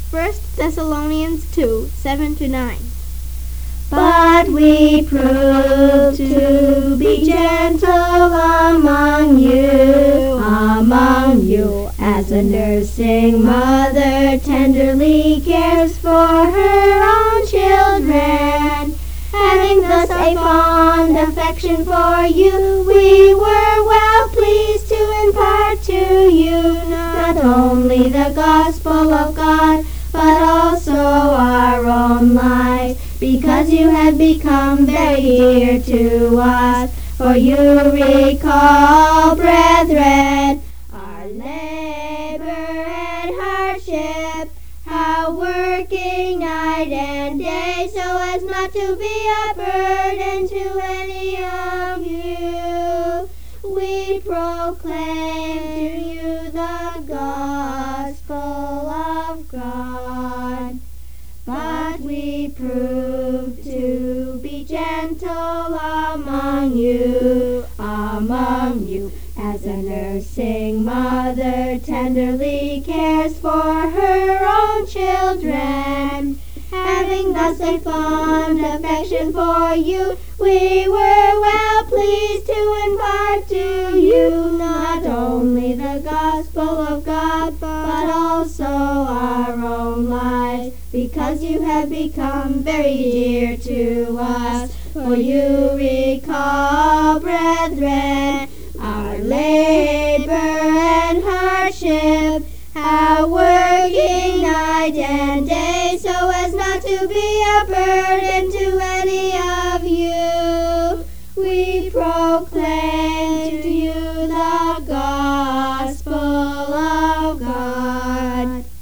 1 Thessalonians 2:7-9. But we prove to be gentle among you, as a nursing mother tenderly cares for her own children. Having thus a fond affection for you, we were well pleased to impart to you not only the gospel of God, but also our own lives, because you have become very dear to us. For you recall, brethren, our labor and hardship, how working night and day, so as not to be a burden to any of you. We proclaim to you the gospel of God. But we prove to be gentle among you, as a nursing mother tenderly cares for her own children. Having thus a fond affection for you, we were well pleased to impart to you not only the gospel of God, but also our own lives, because you have become very dear to us. For you recall, brethren, our labor and hardship, how working night and day, so as not to be a burden to any of you. We proclaim to you the gospel of God.